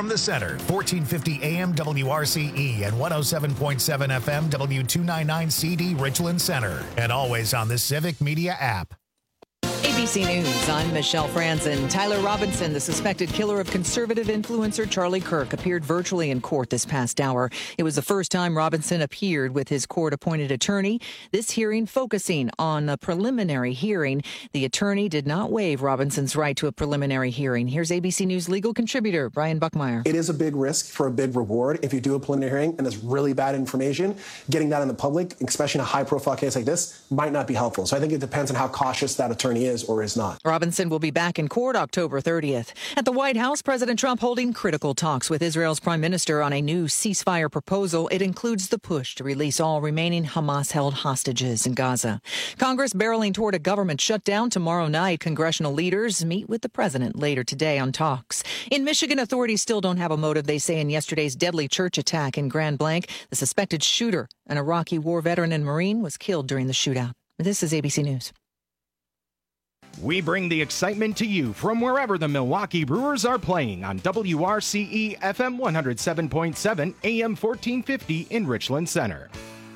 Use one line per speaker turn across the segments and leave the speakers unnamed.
from the center, 1450 AM WRCE and 107.7 FM W299 CD Richland Center. And always on the Civic Media app.
ABC News, I'm Michelle Franzen. Tyler Robinson, the suspected killer of conservative influencer Charlie Kirk, appeared virtually in court this past hour. It was the first time Robinson appeared with his court-appointed attorney. This hearing focusing on a preliminary hearing. The attorney did not waive Robinson's right to a preliminary hearing. Here's ABC News legal contributor Brian Buckmeyer.
It is a big risk for a big reward if you do a preliminary hearing and there's really bad information. Getting that in the public, especially in a high-profile case like this, might not be helpful. So I think it depends on how cautious that attorney is or is not.
Robinson will be back in court October 30th. At the White House, President Trump holding critical talks with Israel's prime minister on a new ceasefire proposal. It includes the push to release all remaining Hamas-held hostages in Gaza. Congress barreling toward a government shutdown tomorrow night. Congressional leaders meet with the president later today on talks. In Michigan, authorities still don't have a motive, they say, in yesterday's deadly church attack in Grand Blanc. The suspected shooter, an Iraqi war veteran and Marine, was killed during the shootout. This is ABC News.
We bring the excitement to you from wherever the Milwaukee Brewers are playing on WRCE FM 107.7 AM 1450 in Richland Center.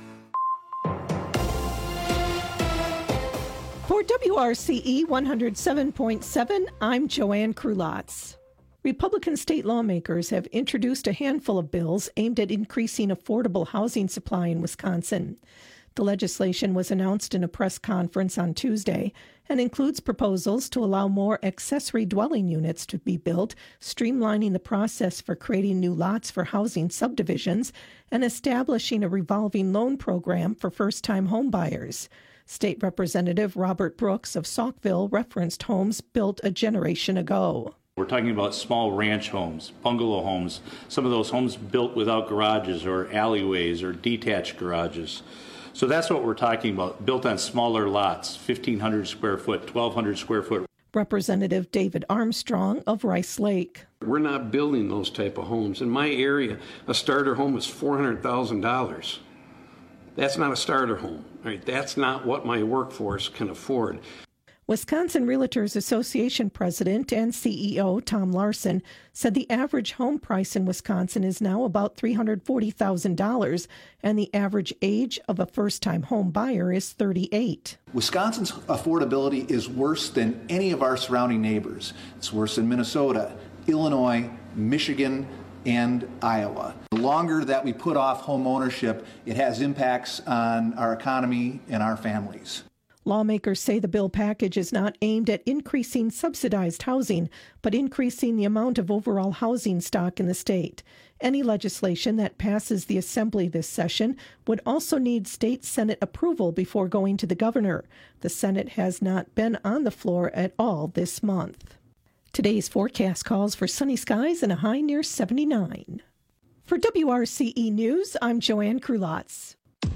For WRCE 107.7, I'm Joanne Krulotz. Republican state lawmakers have introduced a handful of bills aimed at increasing affordable housing supply in Wisconsin. The legislation was announced in a press conference on Tuesday and includes proposals to allow more accessory dwelling units to be built, streamlining the process for creating new lots for housing subdivisions, and establishing a revolving loan program for first-time home buyers. State Representative Robert Brooks of Saukville referenced homes built a generation ago.
We're talking about small ranch homes, bungalow homes, some of those homes built without garages or alleyways or detached garages. So that's what we're talking about, built on smaller lots, 1,500 square foot, 1,200 square foot.
Representative David Armstrong of Rice Lake.
We're not building those type of homes. In my area, a starter home is $400,000. That's not a starter home. Right? That's not what my workforce can afford.
Wisconsin Realtors Association President and CEO Tom Larson said the average home price in Wisconsin is now about $340,000, and the average age of a first-time home buyer is 38.
Wisconsin's affordability is worse than any of our surrounding neighbors. It's worse in Minnesota, Illinois, Michigan, and Iowa. The longer that we put off home ownership, it has impacts on our economy and our families.
Lawmakers say the bill package is not aimed at increasing subsidized housing, but increasing the amount of overall housing stock in the state. Any legislation that passes the Assembly this session would also need state Senate approval before going to the governor. The Senate has not been on the floor at all this month. Today's forecast calls for sunny skies and a high near 79. For WRCE News, I'm Joanne Krulotz.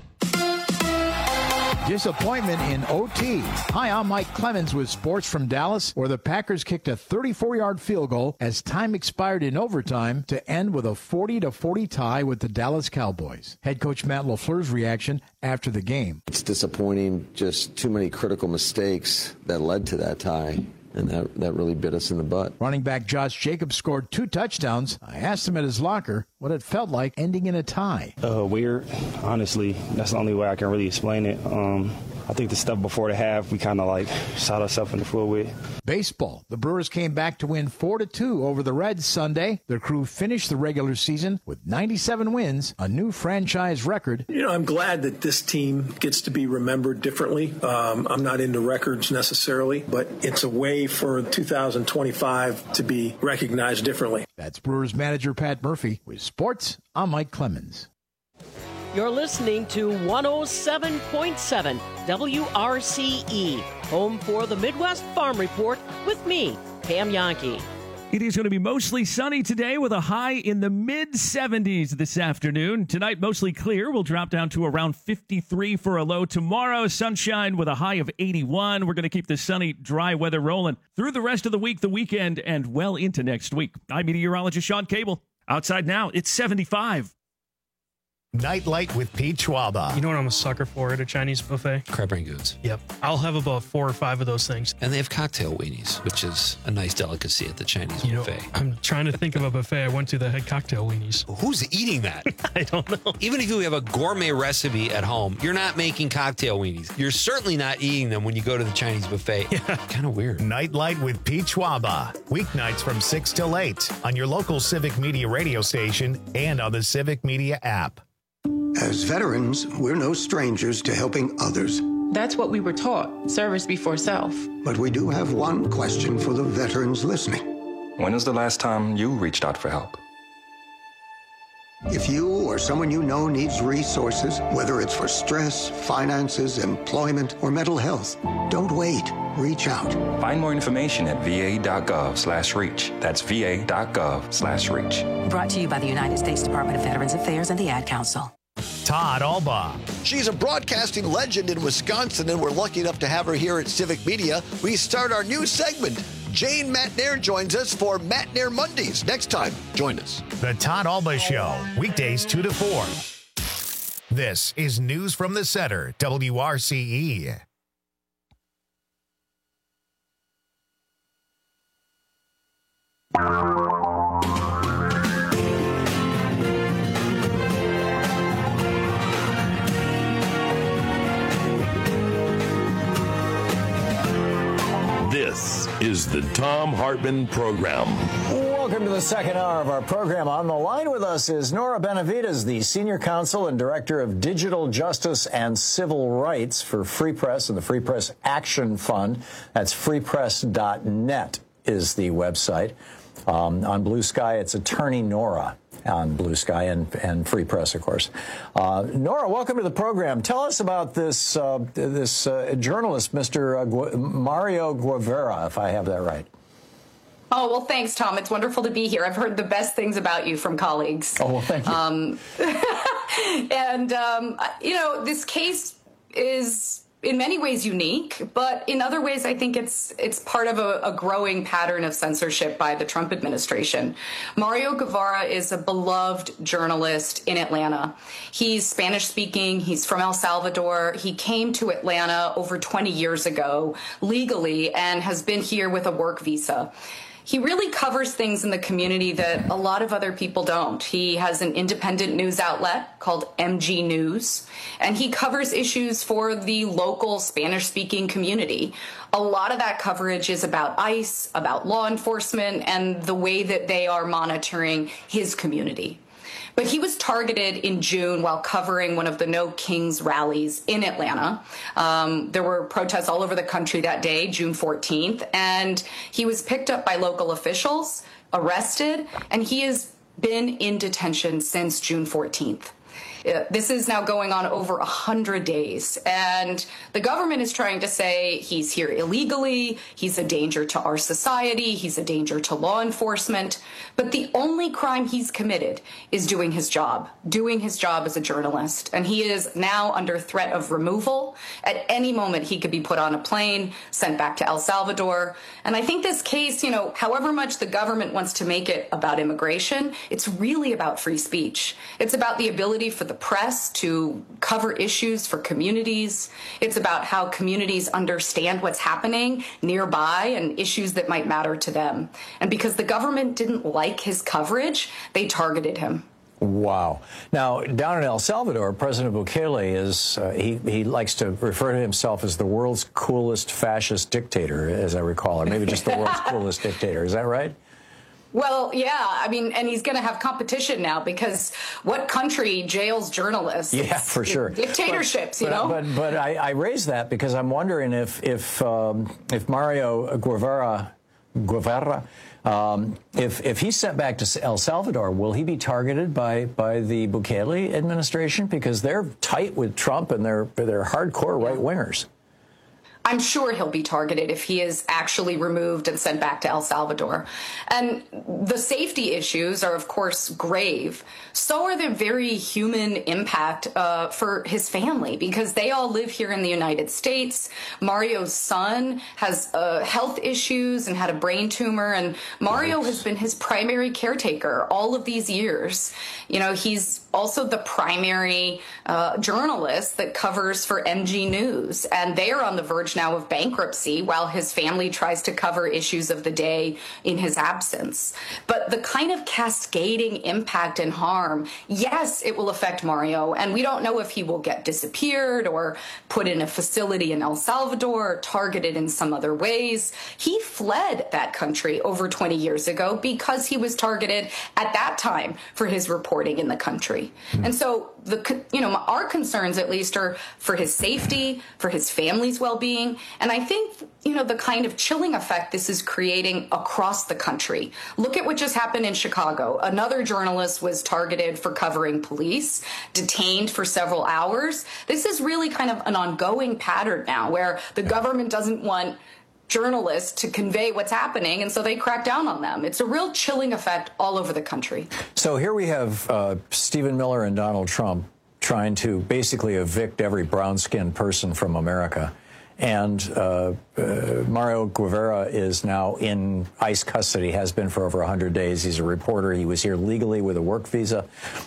Disappointment in OT. Hi, I'm Mike Clemens with sports from Dallas, where the Packers kicked a 34-yard field goal as time expired in overtime to end with a 40-40 tie with the Dallas Cowboys. Head coach Matt LaFleur's reaction after the game.
It's disappointing, just too many critical mistakes that led to that tie. And that really bit us in the butt.
Running back Josh Jacobs scored 2 touchdowns. I asked him at his locker what it felt like ending in a tie.
Weird. Honestly, that's the only way I can really explain it. I think the stuff before the half, we kind of shot ourselves in the foot with.
Baseball. The Brewers came back to win 4-2 over the Reds Sunday. Their crew finished the regular season with 97 wins, a new franchise record.
I'm glad that this team gets to be remembered differently. I'm not into records necessarily, but it's a way for 2025 to be recognized differently.
That's Brewers manager Pat Murphy. With sports, I'm Mike Clemens.
You're listening to 107.7 WRCE, home for the Midwest Farm Report with me, Pam Yankee.
It is going to be mostly sunny today with a high in the mid-70s this afternoon. Tonight, mostly clear. We'll drop down to around 53 for a low. Tomorrow, sunshine with a high of 81. We're going to keep the sunny, dry weather rolling through the rest of the week, the weekend, and well into next week. I'm meteorologist Sean Cable. Outside now, it's 75.
Nightlight with Pete Schwaba.
You know what I'm a sucker for at a Chinese buffet?
Crab rangoons.
Yep. I'll have about 4 or 5 of those things.
And they have cocktail weenies, which is a nice delicacy at the Chinese buffet.
I'm trying to think of a buffet I went to that had cocktail weenies.
Who's eating that?
I don't know.
Even if you have a gourmet recipe at home, you're not making cocktail weenies. You're certainly not eating them when you go to the Chinese buffet. Yeah. Kind of weird.
Nightlight with Pete Schwaba. Weeknights from 6 till 8 on your local Civic Media radio station and on the Civic Media app.
As veterans, we're no strangers to helping others.
That's what we were taught, service before self.
But we do have one question for the veterans listening.
When was the last time you reached out for help?
If you or someone you know needs resources, whether it's for stress, finances, employment, or mental health, don't wait. Reach out.
Find more information at va.gov/reach. That's va.gov/reach.
Brought to you by the United States Department of Veterans Affairs and the Ad Council.
Todd Alba.
She's a broadcasting legend in Wisconsin, and we're lucky enough to have her here at Civic Media. We start our new segment. Jane Matnair joins us for Matnair Mondays. Next time, join us.
The Todd Alba Show, weekdays 2 to 4. This is News from the Center, WRCE.
This is the Thom Hartmann Program.
Welcome to the second hour of our program. On the line with us is Nora Benavides, the Senior Counsel and Director of Digital Justice and Civil Rights for Free Press and the Free Press Action Fund. That's freepress.net is the website. On Blue Sky, it's Attorney Nora on Blue Sky and Free Press, of course. Nora, welcome to the program. Tell us about this journalist, Mr. Mario Guevara, if I have that right.
Oh, well, thanks, Tom. It's wonderful to be here. I've heard the best things about you from colleagues.
Oh, well, thank you.
This case is in many ways unique, but in other ways, I think it's part of a growing pattern of censorship by the Trump administration. Mario Guevara is a beloved journalist in Atlanta. He's Spanish-speaking. He's from El Salvador. He came to Atlanta over 20 years ago legally and has been here with a work visa. He really covers things in the community that a lot of other people don't. He has an independent news outlet called MG News, and he covers issues for the local Spanish-speaking community. A lot of that coverage is about ICE, about law enforcement, and the way that they are monitoring his community. But he was targeted in June while covering one of the No Kings rallies in Atlanta. There were protests all over the country that day, June 14th, and he was picked up by local officials, arrested, and he has been in detention since June 14th. This is now going on over 100 days, and the government is trying to say he's here illegally, he's a danger to our society, he's a danger to law enforcement, but the only crime he's committed is doing his job as a journalist, and he is now under threat of removal. At any moment, he could be put on a plane, sent back to El Salvador, and I think this case, however much the government wants to make it about immigration, it's really about free speech. It's about the ability for the press to cover issues for communities. It's about how communities understand what's happening nearby and issues that might matter to them. And because the government didn't like his coverage, they targeted him.
Wow. Now, down in El Salvador, President Bukele is, he likes to refer to himself as the world's coolest fascist dictator, as I recall, or maybe just the world's coolest dictator. Is that right?
Well, yeah, and he's going to have competition now because what country jails journalists?
Yeah, for sure.
Dictatorships,
But I raise that because I'm wondering if Mario Guevara, if he's sent back to El Salvador, will he be targeted by the Bukele administration because they're tight with Trump and they're hardcore right wingers?
I'm sure he'll be targeted if he is actually removed and sent back to El Salvador. And the safety issues are, of course, grave. So are the very human impact for his family, because they all live here in the United States. Mario's son has health issues and had a brain tumor, and Mario has been his primary caretaker all of these years. You know, he's also the primary journalist that covers for MG News, and they are on the verge now of bankruptcy while his family tries to cover issues of the day in his absence. But the kind of cascading impact and harm, yes, it will affect Mario, and we don't know if he will get disappeared or put in a facility in El Salvador or targeted in some other ways. He fled that country over 20 years ago because he was targeted at that time for his reporting in the country. And so our concerns, at least, are for his safety, for his family's well-being. And I think, the kind of chilling effect this is creating across the country. Look at what just happened in Chicago. Another journalist was targeted for covering police, detained for several hours. This is really kind of an ongoing pattern now where the government doesn't want journalists to convey what's happening, and so they crack down on them. It's a real chilling effect all over the country.
So here we have Stephen Miller and Donald Trump trying to basically evict every brown-skinned person from America. And Mario Guevara is now in ICE custody, has been for over 100 days. He's a reporter. He was here legally with a work visa.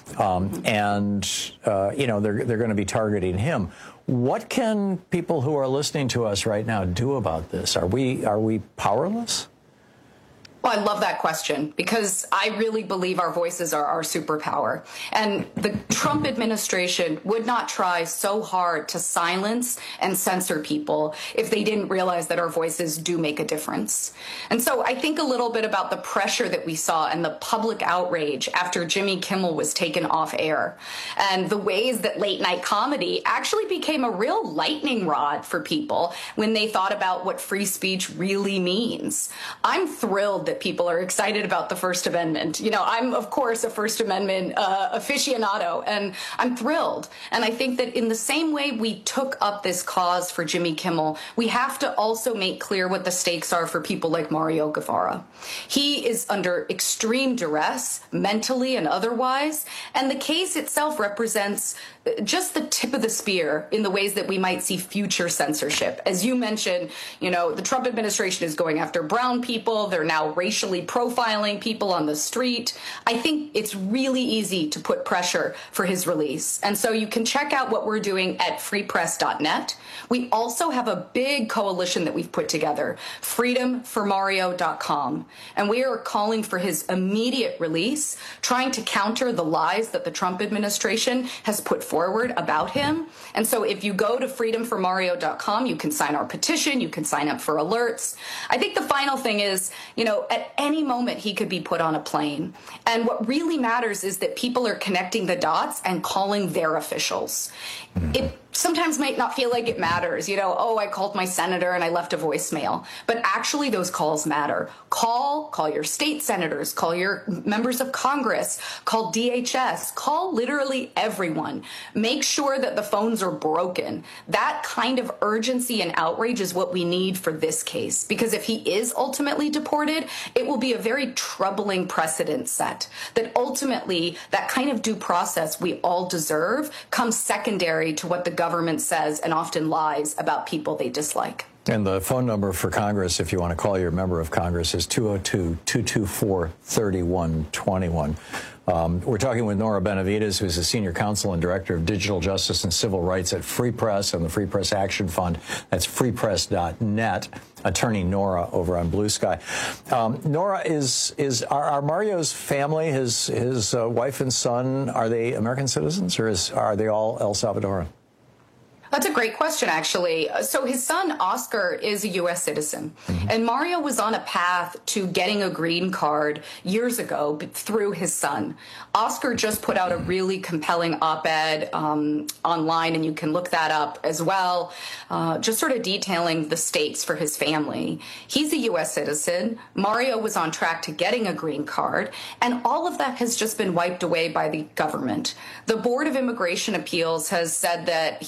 They're going to be targeting him. What can people who are listening to us right now do about this? Are we powerless?
Well, I love that question, because I really believe our voices are our superpower. And the Trump administration would not try so hard to silence and censor people if they didn't realize that our voices do make a difference. And so I think a little bit about the pressure that we saw and the public outrage after Jimmy Kimmel was taken off air, and the ways that late night comedy actually became a real lightning rod for people when they thought about what free speech really means. I'm thrilled that people are excited about the First Amendment. I'm, of course, a First Amendment aficionado, and I'm thrilled. And I think that in the same way we took up this cause for Jimmy Kimmel, we have to also make clear what the stakes are for people like Mario Guevara. He is under extreme duress, mentally and otherwise, and the case itself represents just the tip of the spear in the ways that we might see future censorship. As you mentioned, the Trump administration is going after brown people. They're now racially profiling people on the street. I think it's really easy to put pressure for his release. And so you can check out what we're doing at freepress.net. We also have a big coalition that we've put together, freedomformario.com. And we are calling for his immediate release, trying to counter the lies that the Trump administration has put forward about him. And so if you go to freedomformario.com, you can sign our petition, you can sign up for alerts. I think the final thing is, at any moment he could be put on a plane. And what really matters is that people are connecting the dots and calling their officials. It sometimes might not feel like it matters. I called my senator and I left a voicemail. But actually those calls matter. Call your state senators, call your members of Congress, call DHS, call literally everyone. Make sure that the phones are broken. That kind of urgency and outrage is what we need for this case. Because if he is ultimately deported, it will be a very troubling precedent set. That ultimately, that kind of due process we all deserve comes secondary to what the government says and often lies about people they dislike.
And the phone number for Congress, if you want to call your member of Congress, is 202-224-3121. We're talking with Nora Benavides, who's a senior counsel and director of digital justice and civil rights at Free Press and the Free Press Action Fund. That's freepress.net. Attorney Nora over on Blue Sky. Nora, are Mario's family, his wife and son, are they American citizens, or are they all El Salvadoran?
That's a great question, actually. So his son, Oscar, is a U.S. citizen. Mm-hmm. And Mario was on a path to getting a green card years ago through his son. Oscar just put out a really compelling op-ed online, and you can look that up as well, just sort of detailing the stakes for his family. He's a U.S. citizen. Mario was on track to getting a green card, and all of that has just been wiped away by the government. The Board of Immigration Appeals has said that he is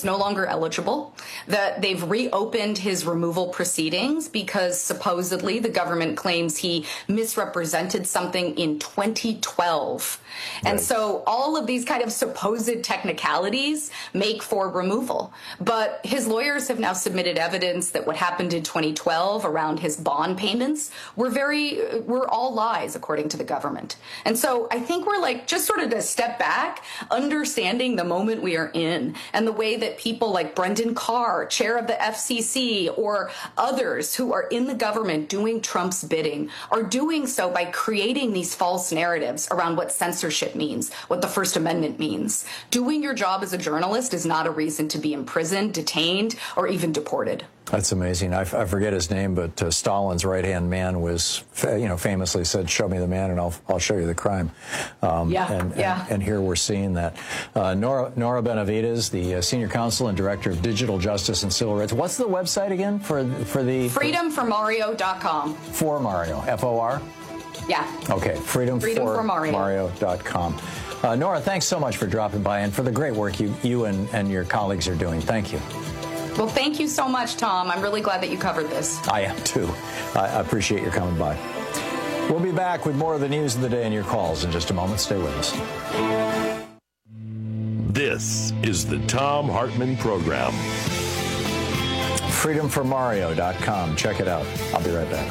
is no longer eligible, that they've reopened his removal proceedings because supposedly the government claims he misrepresented something in 2012. And so all of these kind of supposed technicalities make for removal. But his lawyers have now submitted evidence that what happened in 2012 around his bond payments were all lies, according to the government. And so I think we're like just sort of to step back, understanding the moment we are in and the way that people like Brendan Carr, chair of the FCC, or others who are in the government doing Trump's bidding are doing so by creating these false narratives around what censorship means, what the First Amendment means. Doing your job as a journalist is not a reason to be imprisoned, detained, or even deported.
That's amazing. I forget his name, but Stalin's right-hand man was, famously said, "Show me the man, and I'll show you the crime." And here we're seeing that. Nora Benavides, the senior counsel and director of digital justice and civil rights. What's the website again for the
freedomformario.com.
For Mario, F-O-R.
Yeah.
Okay. freedomformario.com. Nora, thanks so much for dropping by and for the great work you and your colleagues are doing. Thank you.
Well, thank you so much, Tom. I'm really glad that you covered this.
I am, too. I appreciate your coming by. We'll be back with more of the news of the day and your calls in just a moment. Stay with us.
This is the Thom Hartmann Program.
freedomformario.com. Check it out. I'll be right back.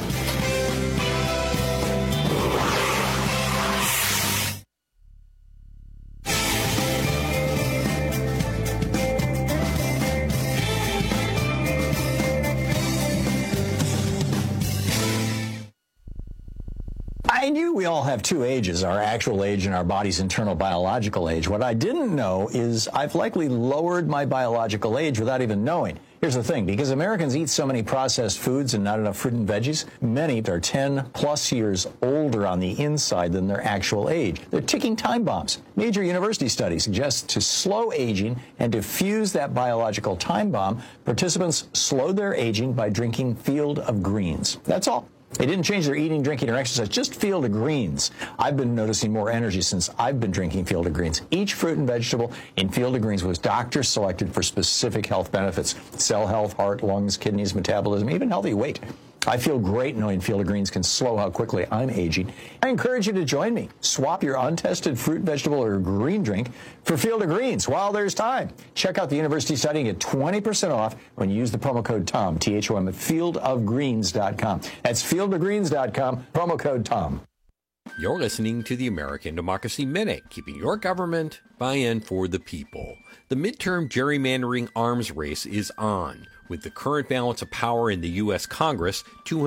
I knew we all have two ages, our actual age and our body's internal biological age. What I didn't know is I've likely lowered my biological age without even knowing. Here's the thing, because Americans eat so many processed foods and not enough fruit and veggies, many are 10 plus years older on the inside than their actual age. They're ticking time bombs. Major university studies suggest to slow aging and to fuse that biological time bomb, participants slowed their aging by drinking Field of Greens. That's all. They didn't change their eating, drinking, or exercise, just Field of Greens. I've been noticing more energy since I've been drinking Field of Greens. Each fruit and vegetable in Field of Greens was doctor selected for specific health benefits: cell health, heart, lungs, kidneys, metabolism, even healthy weight. I feel great knowing Field of Greens can slow how quickly I'm aging. I encourage you to join me. Swap your untested fruit, vegetable, or green drink for Field of Greens while there's time. Check out the university study and get 20% off when you use the promo code TOM, T-H-O-M, at fieldofgreens.com. That's fieldofgreens.com, promo code TOM.
You're listening to the American Democracy Minute, keeping your government by and for the people. The midterm gerrymandering arms race is on, with the current balance of power in the U.S. Congress,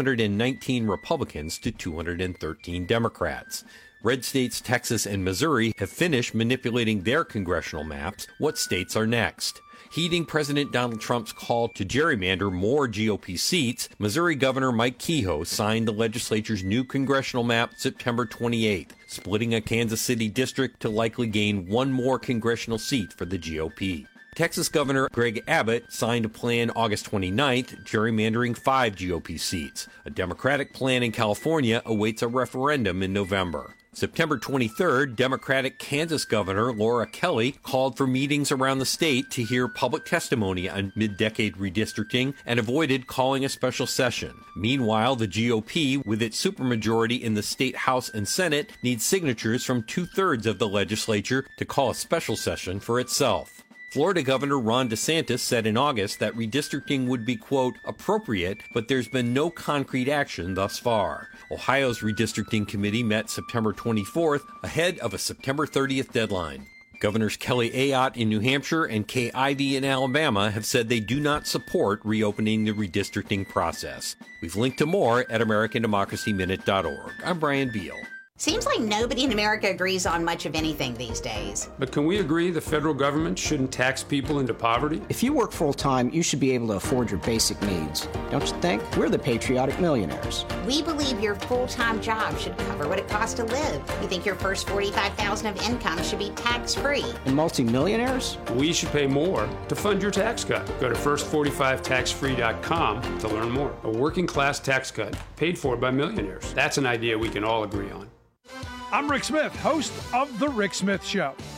219 Republicans to 213 Democrats. Red states Texas and Missouri have finished manipulating their congressional maps. What states are next? Heeding President Donald Trump's call to gerrymander more GOP seats, Missouri Governor Mike Kehoe signed the legislature's new congressional map September 28th, splitting a Kansas City district to likely gain one more congressional seat for the GOP. Texas Governor Greg Abbott signed a plan August 29th, gerrymandering 5 GOP seats. A Democratic plan in California awaits a referendum in November. September 23rd, Democratic Kansas Governor Laura Kelly called for meetings around the state to hear public testimony on mid-decade redistricting and avoided calling a special session. Meanwhile, the GOP, with its supermajority in the state House and Senate, needs signatures from 2/3 of the legislature to call a special session for itself. Florida Governor Ron DeSantis said in August that redistricting would be, quote, appropriate, but there's been no concrete action thus far. Ohio's redistricting committee met September 24th, ahead of a September 30th deadline. Governors Kelly Ayotte in New Hampshire and Kay Ivey in Alabama have said they do not support reopening the redistricting process. We've linked to more at AmericanDemocracyMinute.org. I'm Brian Beal.
Seems like nobody in America agrees on much of anything these days.
But can we agree the federal government shouldn't tax people into poverty?
If you work full-time, you should be able to afford your basic needs. Don't you think? We're the patriotic millionaires.
We believe your full-time job should cover what it costs to live. We think your first $45,000 of income should be tax-free.
And multimillionaires?
We should pay more to fund your tax cut. Go to first45taxfree.com to learn more. A working-class tax cut paid for by millionaires. That's an idea we can all agree on.
I'm Rick Smith, host of The Rick Smith Show.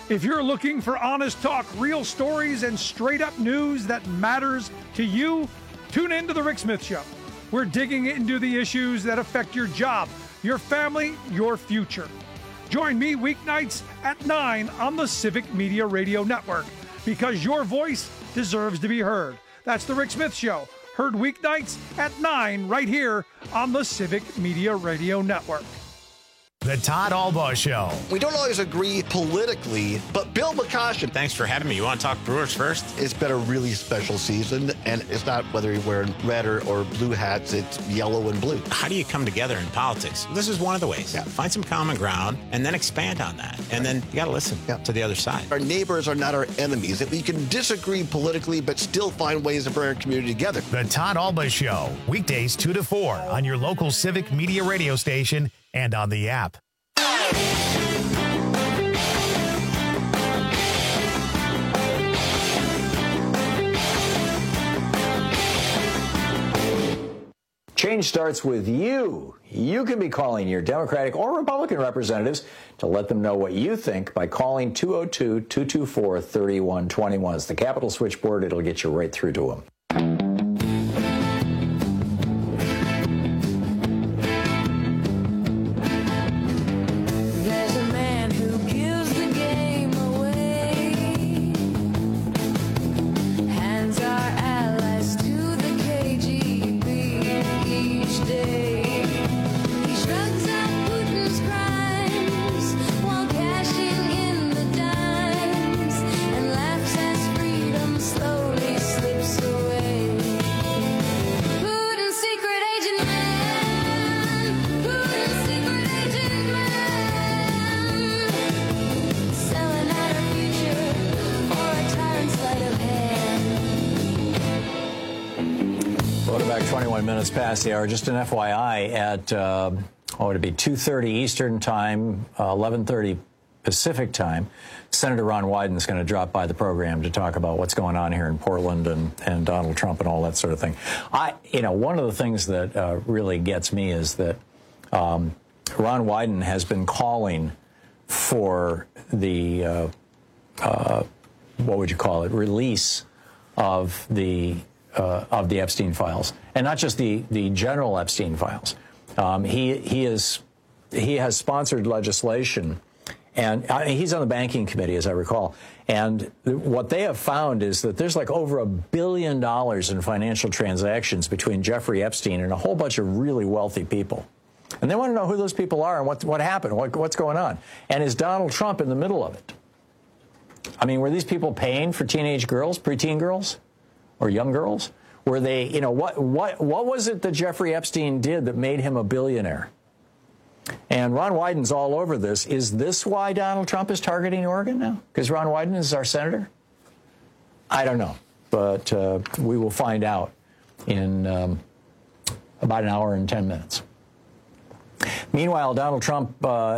If you're looking for honest talk, real stories, and straight-up news that matters to you, tune in to The Rick Smith Show. We're digging into the issues that affect your job, your family, your future. Join me weeknights at 9 on the Civic Media Radio Network, because your voice deserves to be heard. That's The Rick Smith Show, heard weeknights at 9 right here on the Civic Media Radio Network.
The Todd Albaugh Show.
We don't always agree politically, but Bill McCoshen.
Thanks for having me. You want to talk Brewers first?
It's been a really special season, and it's not whether you're wearing red or blue hats, it's yellow and blue.
How do you come together in politics? This is one of the ways. Yeah. Find some common ground and then expand on that. And then you got to listen to the other side.
Our neighbors are not our enemies. If we can disagree politically, but still find ways to bring our community together.
The Todd Albaugh Show, weekdays 2 to 4 on your local Civic Media radio station and on the app.
Change starts with you. You can be calling your Democratic or Republican representatives to let them know what you think by calling 202-224-3121. It's the Capitol switchboard. It'll get you right through to them. Minutes past the hour. Just an FYI, at it'd be 2:30 Eastern Time, 11:30 Pacific Time, Senator Ron Wyden is going to drop by the program to talk about what's going on here in Portland and Donald Trump and all that sort of thing. One of the things that really gets me is that Ron Wyden has been calling for the what would you call it, release of the Epstein files, and not just the general Epstein files. He has sponsored legislation, and he's on the banking committee, as I recall. And what they have found is that there's like over $1 billion in financial transactions between Jeffrey Epstein and a whole bunch of really wealthy people. And they want to know who those people are and what happened, what's going on. And is Donald Trump in the middle of it? I mean, were these people paying for teenage girls, preteen girls? Or young girls? Were they, what was it that Jeffrey Epstein did that made him a billionaire? And Ron Wyden's all over this. Is this why Donald Trump is targeting Oregon now? Because Ron Wyden is our senator? I don't know. But we will find out in about an hour and 10 minutes. Meanwhile, Donald Trump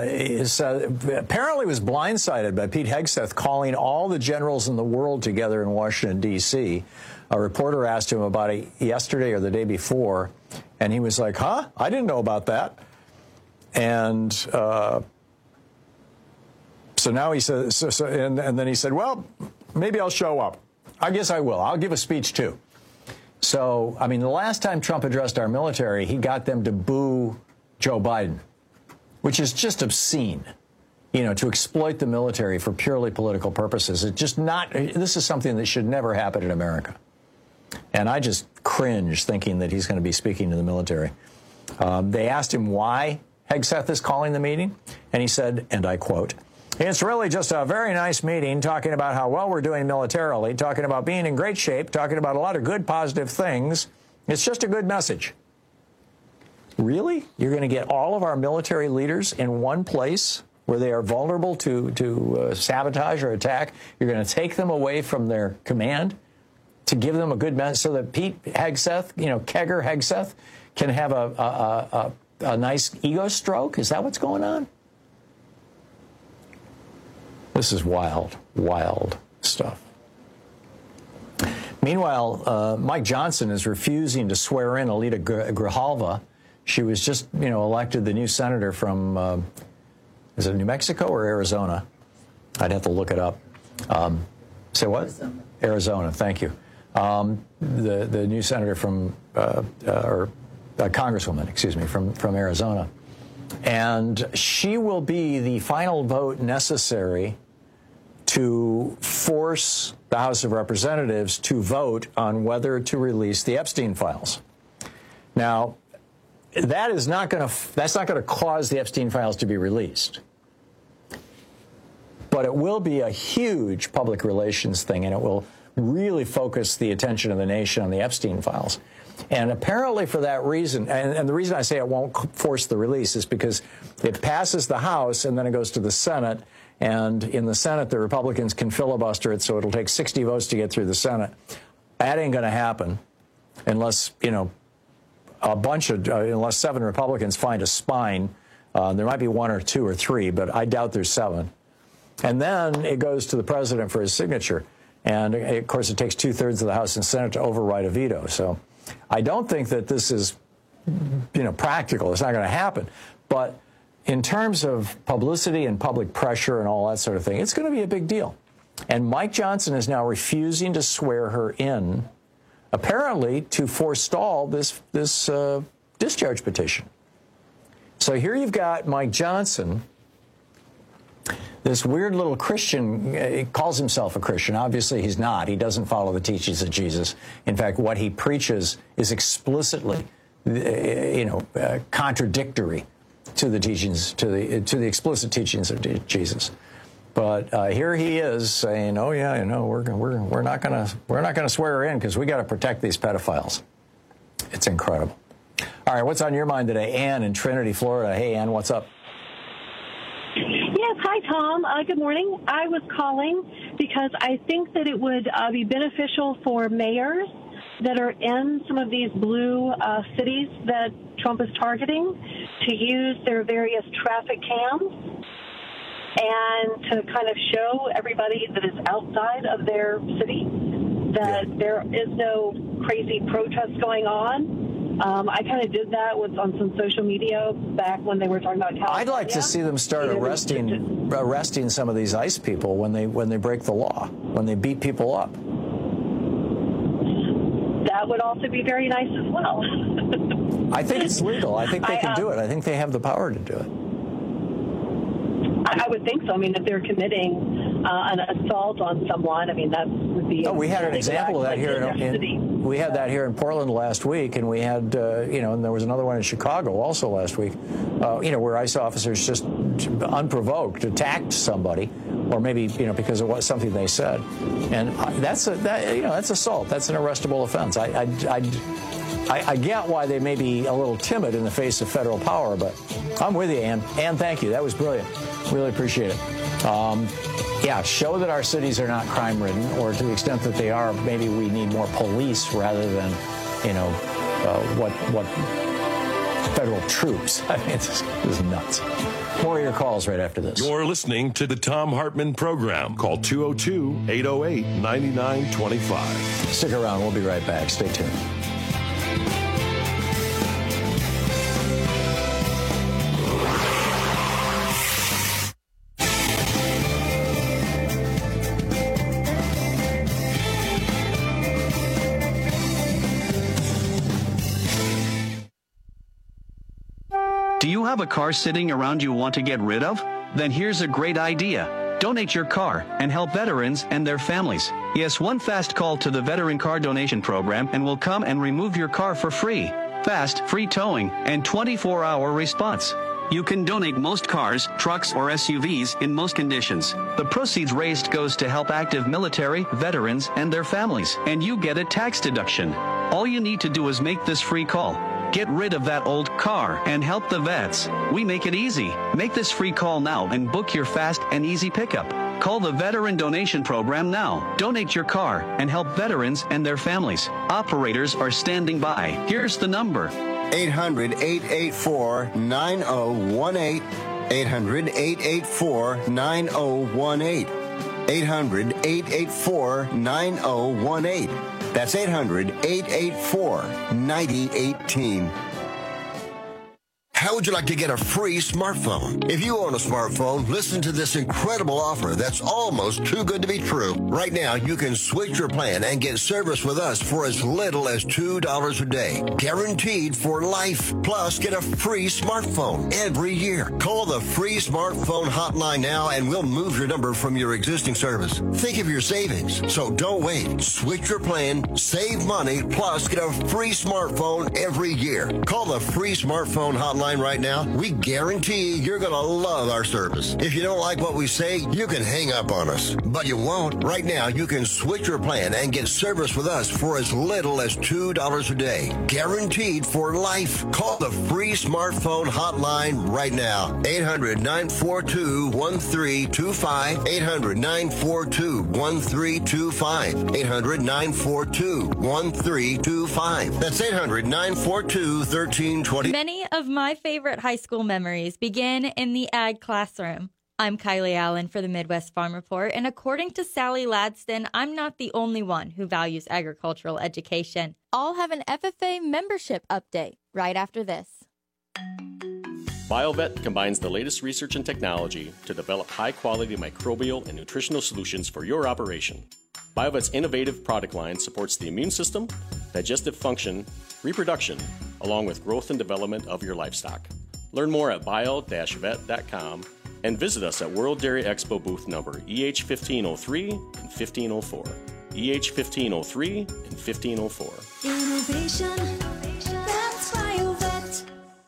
apparently was blindsided by Pete Hegseth calling all the generals in the world together in Washington, D.C. A reporter asked him about it yesterday or the day before, and he was like, huh? I didn't know about that. And so now he says, and then he said, well, maybe I'll show up. I guess I will. I'll give a speech, too. So, I mean, the last time Trump addressed our military, he got them to boo Joe Biden, which is just obscene, to exploit the military for purely political purposes. This is something that should never happen in America. And I just cringe thinking that he's going to be speaking to the military. They asked him why Hegseth is calling the meeting, and he said, and I quote, "It's really just a very nice meeting talking about how well we're doing militarily, talking about being in great shape, talking about a lot of good, positive things. It's just a good message." Really? You're going to get all of our military leaders in one place where they are vulnerable to sabotage or attack? You're going to take them away from their command to give them a good message so that Pete Hegseth, Kegger Hegseth, can have a nice ego stroke? Is that what's going on? This is wild, wild stuff. Meanwhile, Mike Johnson is refusing to swear in Alita Grijalva. She was just, elected the new senator from, is it New Mexico or Arizona? I'd have to look it up. Say what? Arizona. Thank you. The new senator from, or congresswoman, excuse me, from Arizona. And she will be the final vote necessary to force the House of Representatives to vote on whether to release the Epstein files. Now, that's not going to cause the Epstein files to be released. But it will be a huge public relations thing, and it will really focus the attention of the nation on the Epstein files. And apparently for that reason, and the reason I say it won't force the release is because it passes the House and then it goes to the Senate. And in the Senate, the Republicans can filibuster it, so it'll take 60 votes to get through the Senate. That ain't going to happen unless, unless 7 Republicans find a spine. There might be 1 or 2 or 3, but I doubt there's 7. And then it goes to the president for his signature. And, of course, it takes 2/3 of the House and Senate to override a veto. So I don't think that this is, practical. It's not going to happen. But in terms of publicity and public pressure and all that sort of thing, it's going to be a big deal. And Mike Johnson is now refusing to swear her in, apparently to forestall this discharge petition. So here you've got Mike Johnson, this weird little Christian. He calls himself a Christian. Obviously, he's not. He doesn't follow the teachings of Jesus. In fact, what he preaches is explicitly, contradictory to the teachings, to the explicit teachings of Jesus. But here he is saying, "Oh yeah, we're not gonna swear her in because we got to protect these pedophiles." It's incredible. All right, what's on your mind today, Ann in Trinity, Florida? Hey, Ann, what's up?
Yes, hi, Tom. Good morning. I was calling because I think that it would be beneficial for mayors that are in some of these blue cities that Trump is targeting to use their various traffic cams and to kind of show everybody that is outside of their city that there is no crazy protest going on. I kind of did that on some social media back when they were talking about California.
I'd like to see them start arresting some of these ICE people when they break the law, when they beat people up.
That would also be very nice as well.
I think it's legal. I think they can do it. I think they have the power to do it.
I would think so. I mean, if they're committing an assault on someone, I mean, that would be...
Oh, we had an example of that here. We had that here in Portland last week, and we had, and there was another one in Chicago also last week, where ICE officers just unprovoked attacked somebody, or maybe, because of something they said. And that's assault. That's an arrestable offense. I get why they may be a little timid in the face of federal power, but I'm with you, Ann. Ann, thank you. That was brilliant. Really appreciate it. Show that our cities are not crime-ridden, or to the extent that they are, maybe we need more police rather than, what federal troops. I mean, this is nuts. More of your calls right after this.
You're listening to the Thom Hartmann Program. Call 202-808-9925.
Stick around. We'll be right back. Stay tuned.
Do you have a car sitting around you want to get rid of? Then here's a great idea. Donate your car and help veterans and their families. Yes, one fast call to the Veteran Car Donation Program and we'll come and remove your car for free. Fast, free towing, and 24-hour response. You can donate most cars, trucks, or SUVs in most conditions. The proceeds raised goes to help active military, veterans, and their families. And you get a tax deduction. All you need to do is make this free call. Get rid of that old car and help the vets. We make it easy. Make this free call now and book your fast and easy pickup. Call the Veteran Donation Program now. Donate your car and help veterans and their families. Operators are standing by. Here's the number.
800-884-9018. 800-884-9018. 800-884-9018. That's 800-884-9018. How would you like to get a free smartphone? If you own a smartphone, listen to this incredible offer that's almost too good to be true. Right now, you can switch your plan and get service with us for as little as $2 a day. Guaranteed for life. Plus, get a free smartphone every year. Call the free smartphone hotline now and we'll move your number from your existing service. Think of your savings. So don't wait. Switch your plan, save money, plus get a free smartphone every year. Call the free smartphone hotline right now. We guarantee you're going to love our service. If you don't like what we say, you can hang up on us. But you won't. Right now, you can switch your plan and get service with us for as little as $2 a day. Guaranteed for life. Call the free smartphone hotline right now. 800-942-1325. 800-942-1325. 800-942-1325. That's 800-942-1320.
Many of my favorite high school memories begin in the ag classroom. I'm Kylie Allen for the Midwest Farm Report, and according to Sally Ladston, I'm not the only one who values agricultural education. I'll have an FFA membership update right after this.
BioVet combines the latest research and technology to develop high-quality microbial and nutritional solutions for your operation. BioVet's innovative product line supports the immune system, digestive function, reproduction, along with growth and development of your livestock. Learn more at bio-vet.com and visit us at World Dairy Expo booth number EH1503 and 1504. EH1503 and 1504.
Innovation, that's BioVet.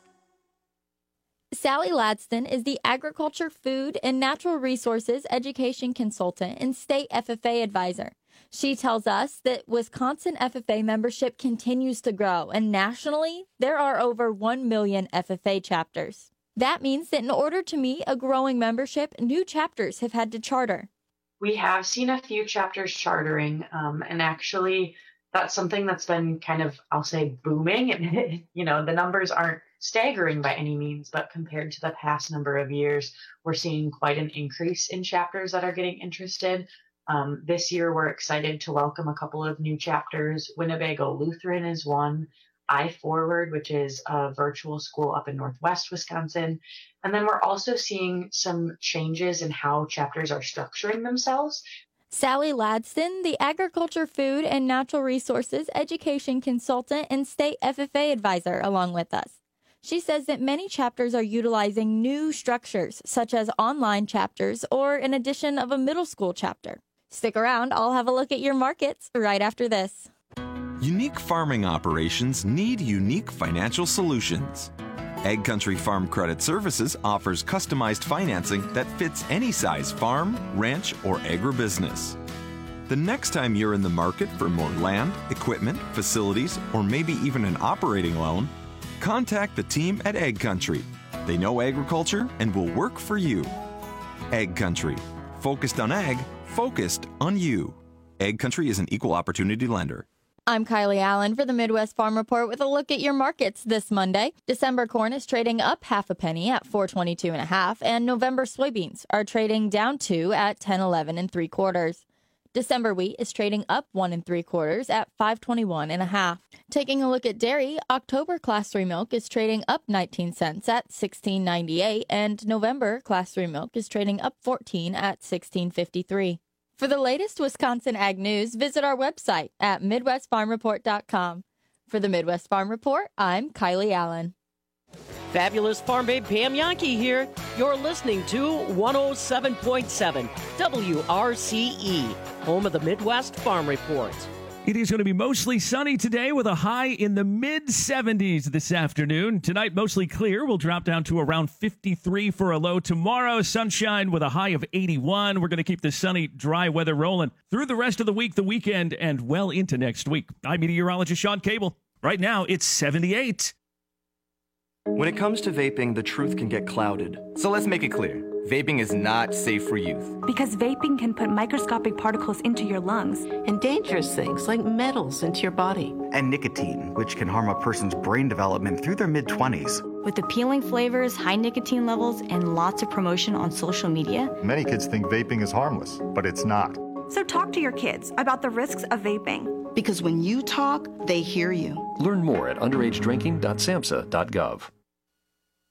Sally Ladston is the Agriculture, Food, and Natural Resources Education Consultant and State FFA Advisor. She tells us that Wisconsin FFA membership continues to grow, and nationally, there are over 1 million FFA chapters. That means that in order to meet a growing membership, new chapters have had to charter.
We have seen a few chapters chartering, and actually that's something that's been kind of, I'll say, booming. And, the numbers aren't staggering by any means, but compared to the past number of years, we're seeing quite an increase in chapters that are getting interested. This year, we're excited to welcome a couple of new chapters. Winnebago Lutheran is one. iForward, which is a virtual school up in Northwest Wisconsin. And then we're also seeing some changes in how chapters are structuring themselves.
Sally Ladston, the Agriculture, Food, and Natural Resources Education Consultant and State FFA Advisor, along with us. She says that many chapters are utilizing new structures, such as online chapters or an addition of a middle school chapter. Stick around, I'll have a look at your markets right after this.
Unique farming operations need unique financial solutions. Ag Country Farm Credit Services offers customized financing that fits any size farm, ranch, or agribusiness. The next time you're in the market for more land, equipment, facilities, or maybe even an operating loan, contact the team at Ag Country. They know agriculture and will work for you. Ag Country. Focused on ag, focused on you. Ag Country is an equal opportunity lender.
I'm Kylie Allen for the Midwest Farm Report with a look at your markets this Monday. December corn is trading up half a penny at $4.22.5, and November soybeans are trading down 2 at $10.11 3/4. December wheat is trading up 1 3/4 at $5.21.5. Taking a look at dairy, October Class 3 milk is trading up 19 cents at $16.98, and November Class 3 milk is trading up 14 at $16.53. For the latest Wisconsin ag news, visit our website at MidwestFarmReport.com. For the Midwest Farm Report, I'm Kylie Allen.
Fabulous Farm Babe Pam Yankee here. You're listening to 107.7 WRCE, home of the Midwest Farm Report.
It is going to be mostly sunny today with a high in the mid-70s this afternoon. Tonight, mostly clear. We'll drop down to around 53 for a low. Tomorrow, sunshine with a high of 81. We're going to keep the sunny, dry weather rolling through the rest of the week, the weekend, and well into next week. I'm meteorologist Sean Cable. Right now, it's 78.
When it comes to vaping, the truth can get clouded. So let's make it clear. Vaping is not safe for youth.
Because vaping can put microscopic particles into your lungs.
And dangerous things like metals into your body.
And nicotine, which can harm a person's brain development through their mid-20s.
With appealing flavors, high nicotine levels, and lots of promotion on social media.
Many kids think vaping is harmless, but it's not.
So talk to your kids about the risks of vaping.
Because when you talk, they hear you.
Learn more at underagedrinking.samhsa.gov.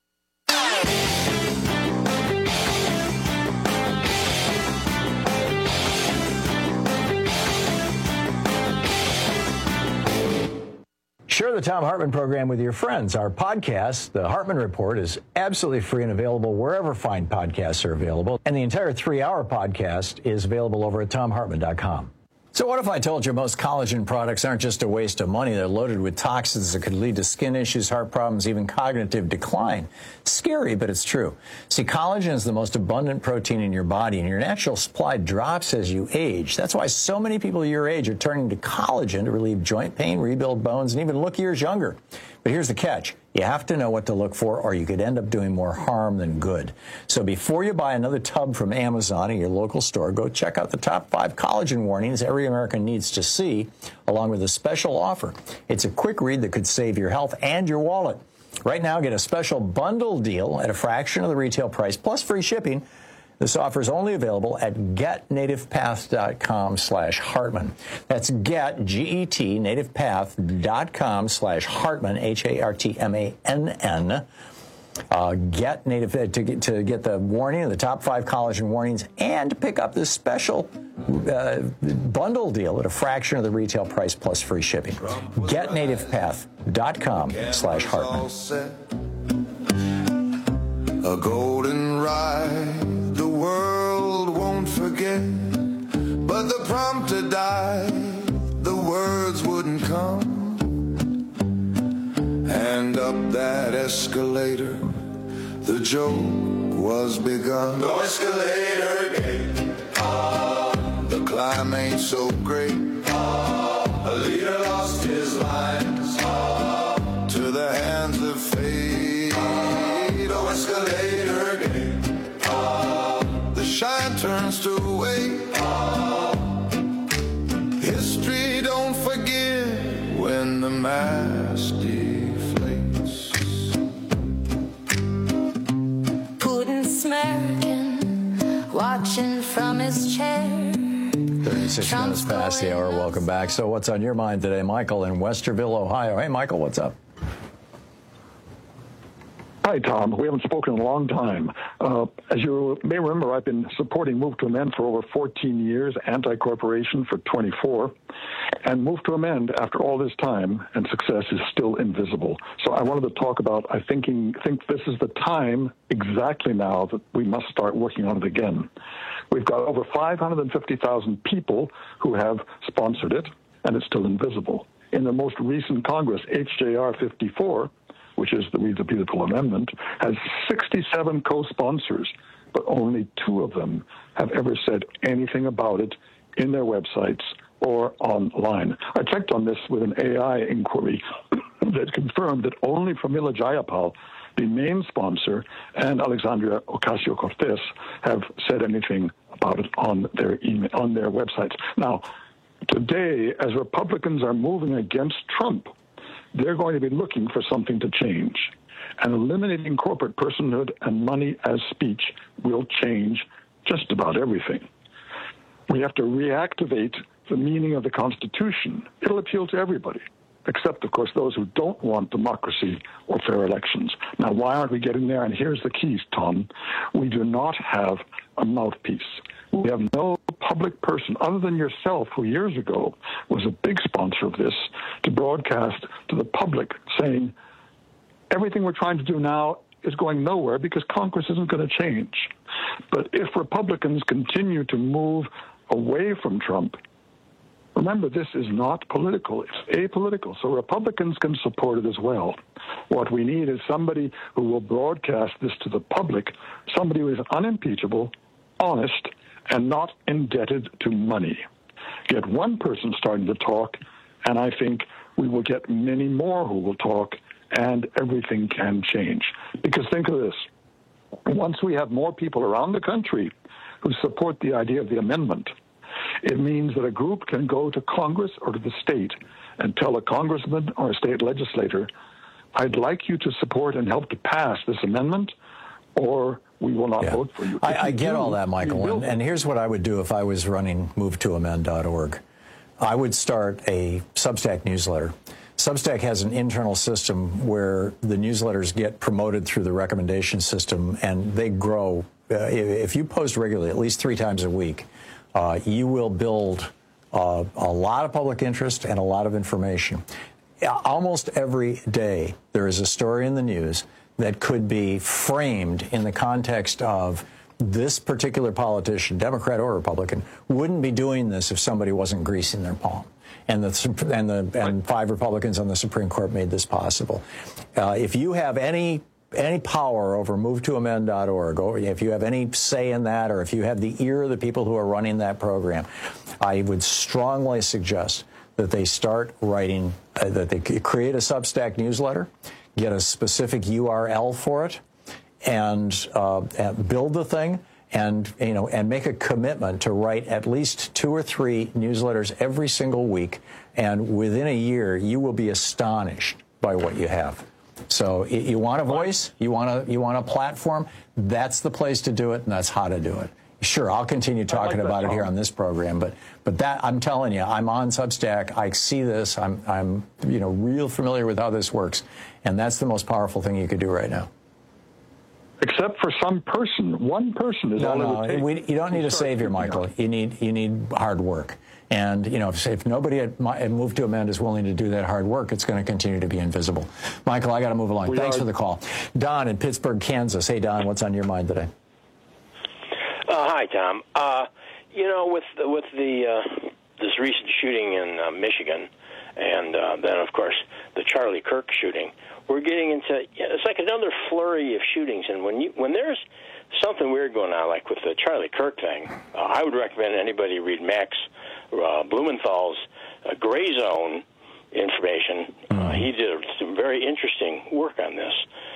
Share the Thom Hartmann program with your friends. Our podcast, The Hartmann Report, is absolutely free and available wherever fine podcasts are available. And the entire 3-hour podcast is available over at thomhartmann.com. So what if I told you most collagen products aren't just a waste of money? They're loaded with toxins that could lead to skin issues, heart problems, even cognitive decline. Scary, but it's true. See, collagen is the most abundant protein in your body, and your natural supply drops as you age. That's why so many people your age are turning to collagen to relieve joint pain, rebuild bones, and even look years younger. But here's the catch. You have to know what to look for, or you could end up doing more harm than good. So before you buy another tub from Amazon or your local store, go check out the top 5 collagen warnings every American needs to see, along with a special offer. It's a quick read that could save your health and your wallet. Right now, get a special bundle deal at a fraction of the retail price, plus free shipping. This offer is only available at getnativepath.com/Hartmann. That's get, G-E-T, nativepath.com/Hartmann, Hartmann. Get Native to get the warning of the top 5 collagen warnings and pick up this special bundle deal at a fraction of the retail price plus free shipping. Getnativepath.com/Hartmann.
A golden ride the world won't forget, but the prompter died, the words wouldn't come. And up that escalator, the joke was begun. No escalator gate, the climb ain't so great. A leader lost his lines to the hands of fate. No escalator gate, the shine turns to weight. History don't forget when the mask deflates.
Putin smirking, watching from his chair.
36 minutes past the hour. Welcome back. So what's on your mind today? Michael in Westerville, Ohio. Hey, Michael, what's up?
Hi, Tom. We haven't spoken in a long time. As you may remember, I've been supporting Move to Amend for over 14 years, anti-corporation for 24. And Move to Amend, after all this time and success, is still invisible. So I wanted to talk about, I think this is the time exactly now that we must start working on it again. We've got over 550,000 people who have sponsored it, and it's still invisible. In the most recent Congress, HJR 54, which is the We the People Amendment, has 67 co-sponsors, but only 2 of them have ever said anything about it in their websites or online. I checked on this with an AI inquiry that confirmed that only Pramila Jayapal, the main sponsor, and Alexandria Ocasio-Cortez have said anything about it on their on their websites. Now, today, as Republicans are moving against Trump, they're going to be looking for something to change. And eliminating corporate personhood and money as speech will change just about everything. We have to reactivate the meaning of the Constitution. It'll appeal to everybody, except, of course, those who don't want democracy or fair elections. Now, why aren't we getting there? And here's the keys, Tom. We do not have a mouthpiece. We have no public person other than yourself, who years ago was a big sponsor of this, to broadcast to the public saying everything we're trying to do now is going nowhere because Congress isn't going to change. But if Republicans continue to move away from Trump, remember, this is not political. It's apolitical. So Republicans can support it as well. What we need is somebody who will broadcast this to the public, somebody who is unimpeachable, honest, and not indebted to money. Get one person starting to talk, and I think we will get many more who will talk, and everything can change. Because think of this. Once we have more people around the country who support the idea of the amendment, it means that a group can go to Congress or to the state and tell a congressman or a state legislator, I'd like you to support and help to pass this amendment, or we will not vote for you.
I get all that, Michael. And here's what I would do if I was running MoveToAmend.org. I would start a Substack newsletter. Substack has an internal system where the newsletters get promoted through the recommendation system, and they grow. If you post regularly, at least 3 times a week, you will build a lot of public interest and a lot of information. almost every day there is a story in the news that could be framed in the context of this particular politician, Democrat or Republican, wouldn't be doing this if somebody wasn't greasing their palm. And 5 Republicans on the Supreme Court made this possible. If you have any power over MoveToAmend.org, or if you have any say in that, or if you have the ear of the people who are running that program, I would strongly suggest that they start writing, that they create a Substack newsletter, get a specific URL for it, and build the thing, and make a commitment to write at least 2 or 3 newsletters every single week, and within a year you will be astonished by what you have. So you want a voice, you want a platform, that's the place to do it, and that's how to do it. Sure, I'll continue talking about it here on this program, but that, I'm telling you, I'm on Substack. I see this. I'm real familiar with how this works, and that's the most powerful thing you could do right now.
Except for some person, one person is all it would take.
You don't need a savior, Michael. You need hard work. And, if nobody at Move to Amend is willing to do that hard work, it's going to continue to be invisible. Michael, I got to move along. Thanks for the call. Don in Pittsburgh, Kansas. Hey, Don, what's on your mind today?
Hi, Tom. With this recent shooting in Michigan, and then, of course, the Charlie Kirk shooting, we're getting into, it's like another flurry of shootings. And when there's something weird going on, like with the Charlie Kirk thing, I would recommend anybody read Max Blumenthal's Gray Zone information. He did some very interesting work on this.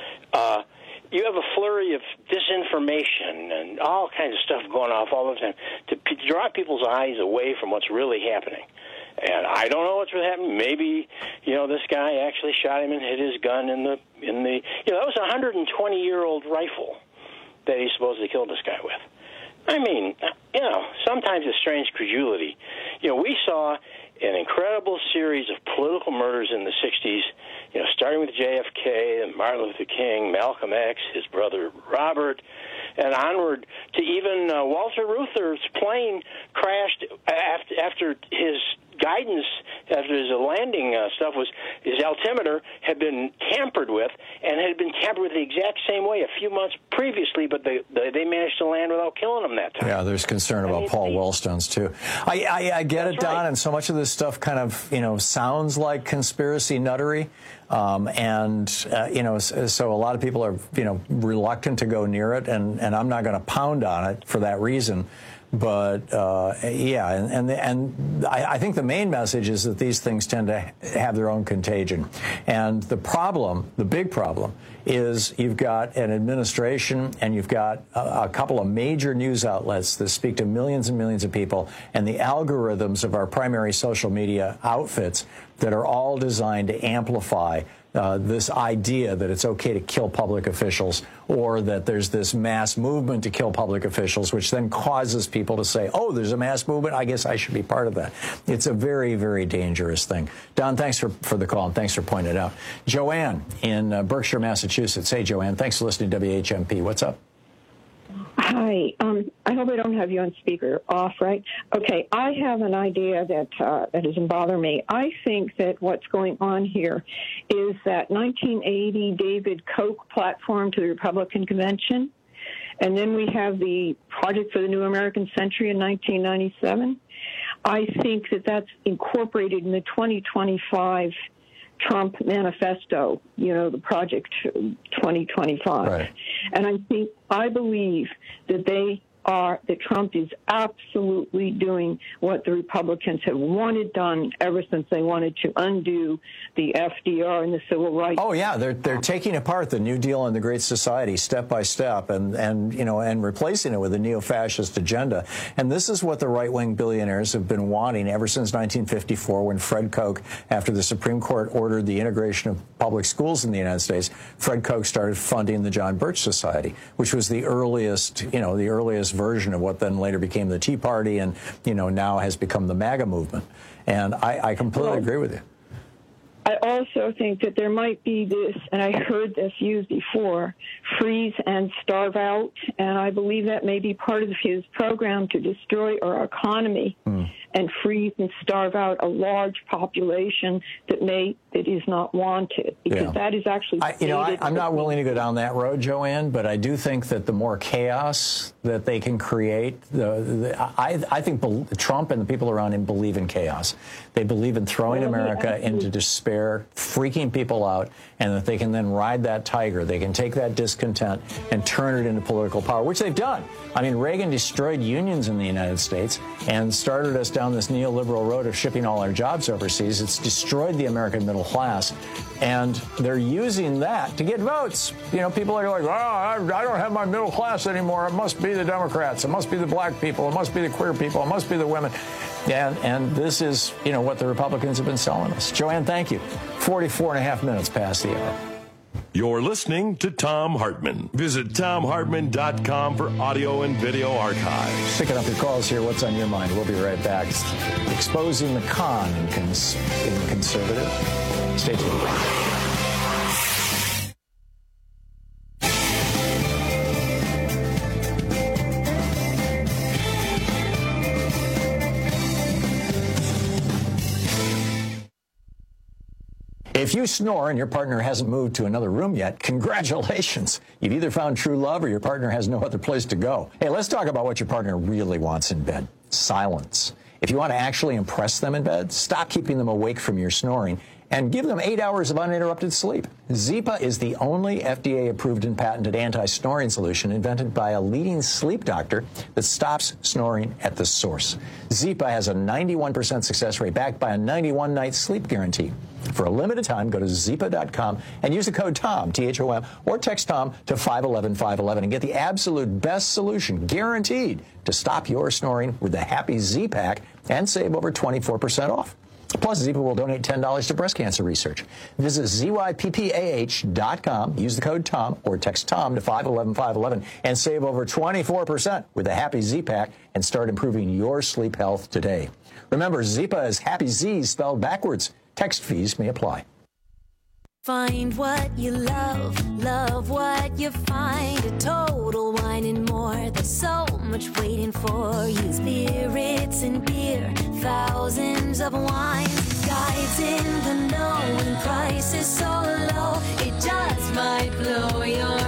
You have a flurry of disinformation and all kinds of stuff going off all the time to draw people's eyes away from what's really happening. And I don't know what's really happening. Maybe, this guy actually shot him and hit his gun in the that was a 120-year-old rifle that he supposedly killed this guy with. I mean, sometimes it's strange credulity. We saw an incredible series of political murders in the 60s, starting with JFK and Martin Luther King, Malcolm X, his brother Robert, and onward to even Walter Reuther's plane crashed after his guidance, after his landing stuff his altimeter had been tampered with, and had been tampered with the exact same way a few months previously, but they managed to land without killing him that time.
Yeah, there's concern about Paul Wellstone's too. I get it, Don, and so much of this stuff kind of sounds like conspiracy nuttery, so a lot of people are reluctant to go near it, and I'm not going to pound on it for that reason. But I think the main message is that these things tend to have their own contagion. And the big problem, is you've got an administration and you've got a couple of major news outlets that speak to millions and millions of people, and the algorithms of our primary social media outfits that are all designed to amplify this idea that it's okay to kill public officials, or that there's this mass movement to kill public officials, which then causes people to say, oh, there's a mass movement, I guess I should be part of that. It's a very, very dangerous thing. Don, thanks for the call, and thanks for pointing it out. Joanne in Berkshire, Massachusetts. Hey, Joanne, thanks for listening to WHMP. What's up?
Hi. I hope I don't have you on speaker off, right? Okay. I have an idea that doesn't bother me. I think that what's going on here is that 1980 David Koch platform to the Republican convention, and then we have the Project for the New American Century in 1997. I think that that's incorporated in the 2025 Trump manifesto, the Project 2025. Right. And I believe that that Trump is absolutely doing what the Republicans have wanted done ever since they wanted to undo the FDR and the civil rights.
Oh yeah, they're taking apart the New Deal and the Great Society step by step, and replacing it with a neo-fascist agenda. And this is what the right-wing billionaires have been wanting ever since 1954, when Fred Koch, after the Supreme Court ordered the integration of public schools in the United States, Fred Koch started funding the John Birch Society, which was the earliest version of what then later became the Tea Party, and now has become the MAGA movement. And I completely agree with you.
I also think that there might be this, and I heard this used before, freeze and starve out, and I believe that may be part of his program to destroy our economy and freeze and starve out a large population that is not wanted, because that is actually
I'm not willing to go down that road, Joanne, but I do think that the more chaos that they can create, I think Trump and the people around him believe in chaos. They believe in throwing America into despair, freaking people out, and that they can then ride that tiger. They can take that discontent and turn it into political power, which they've done. I mean, Reagan destroyed unions in the United States and started us down this neoliberal road of shipping all our jobs overseas. It's destroyed the American middle class, and they're using that to get votes. You know, people are like, I don't have my middle class anymore. It must be the Democrats. It must be the black people. It must be the queer people. It must be the women. And this is, what the Republicans have been selling us. Joanne, thank you. 44 and a half minutes past the hour.
You're listening to Thom Hartmann. Visit ThomHartmann.com for audio and video archives.
Picking up your calls here. What's on your mind? We'll be right back. Exposing the con in conservative. Stay tuned. If you snore and your partner hasn't moved to another room yet, congratulations. You've either found true love or your partner has no other place to go. Hey, let's talk about what your partner really wants in bed. Silence. If you want to actually impress them in bed, stop keeping them awake from your snoring and give them 8 hours of uninterrupted sleep. Zipa is the only FDA-approved and patented anti-snoring solution invented by a leading sleep doctor that stops snoring at the source. Zipa has a 91% success rate backed by a 91-night sleep guarantee. For a limited time, go to Zipa.com and use the code TOM, T-H-O-M, or text TOM to 511-511 and get the absolute best solution, guaranteed, to stop your snoring with the Happy Z-Pack and save over 24% off. Plus, Zipa will donate $10 to breast cancer research. Visit ZYPPAH.com, use the code TOM, or text TOM to 511-511 and save over 24% with the Happy Z-Pack and start improving your sleep health today. Remember, Zipa is Happy Z spelled backwards. Text fees may apply.
Find what you love, love what you find. A Total Wine and More. There's so much waiting for you. Spirits and beer, thousands of wines. Guides in the know and prices so low, it just might blow your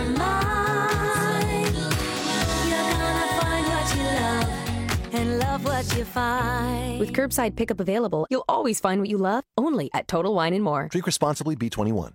mind. You're gonna find what you love and love what you find.
With curbside pickup available, you'll always find what you love, only at Total Wine and More.
Drink responsibly, B21.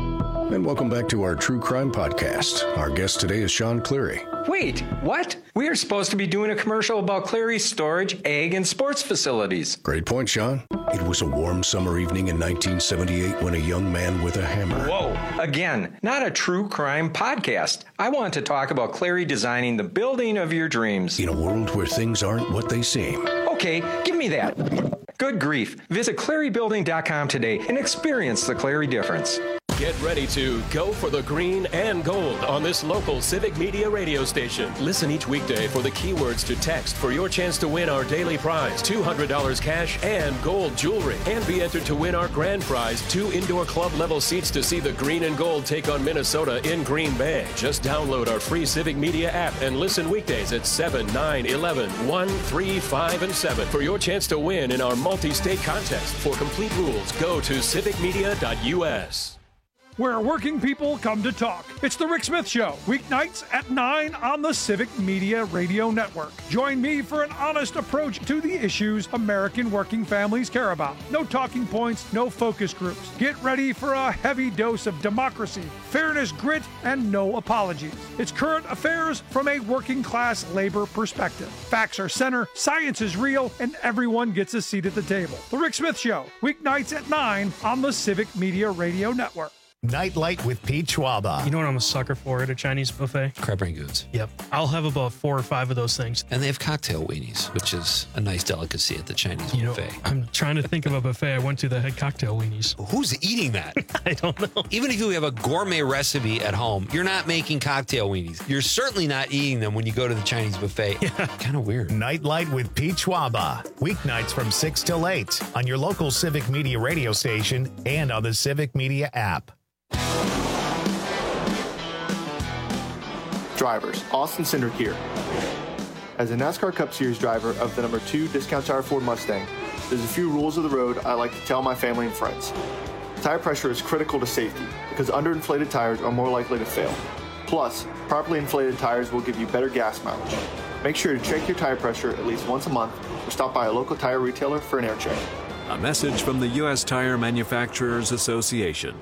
And welcome back to our True Crime Podcast. Our guest today is Sean Cleary.
Wait, what? We are supposed to be doing a commercial about Cleary's storage, egg, and sports facilities.
Great point, Sean. It was a warm summer evening in 1978 when a young man with a hammer...
Whoa, again, not a true crime podcast. I want to talk about Cleary designing the building of your dreams.
In a world where things aren't what they seem.
Okay, give me that. Good grief. Visit ClearyBuilding.com today and experience the Cleary difference.
Get ready to go for the green and gold on this local Civic Media radio station. Listen each weekday for the keywords to text for your chance to win our daily prize, $200 cash and gold jewelry. And be entered to win our grand prize, 2 indoor club level seats to see the green and gold take on Minnesota in Green Bay. Just download our free Civic Media app and listen weekdays at 7, 9, 11, 1, 3, 5, and 7 for your chance to win in our multi-state contest. For complete rules, go to civicmedia.us.
Where working people come to talk. It's the Rick Smith Show, weeknights at 9 on the Civic Media Radio Network. Join me for an honest approach to the issues American working families care about. No talking points, no focus groups. Get ready for a heavy dose of democracy, fairness, grit, and no apologies. It's current affairs from a working class labor perspective. Facts are center, science is real, and everyone gets a seat at the table. The Rick Smith Show, weeknights at 9 on the Civic Media Radio Network.
Nightlight with Pete Schwaba.
You know what I'm a sucker for at a Chinese buffet?
Crab rangoons.
Yep. I'll have about 4 or 5 of those things.
And they have cocktail weenies, which is a nice delicacy at the Chinese buffet.
I'm trying to think of a buffet I went to that had cocktail weenies.
Who's eating that?
I don't know.
Even if you have a gourmet recipe at home, you're not making cocktail weenies. You're certainly not eating them when you go to the Chinese buffet. Yeah. Kind of weird.
Nightlight with Pete Schwaba. Weeknights from 6 till 8 on your local Civic Media radio station and on the Civic Media app.
Drivers, Austin Cindric here.
As a NASCAR Cup Series driver of the number 2 Discount Tire Ford Mustang, there's a few rules of the road I like to tell my family and friends. Tire pressure is critical to safety because underinflated tires are more likely to fail. Plus, properly inflated tires will give you better gas mileage. Make sure to check your tire pressure at least once a month or stop by a local tire retailer for an air check.
A message from the U.S. Tire Manufacturers Association.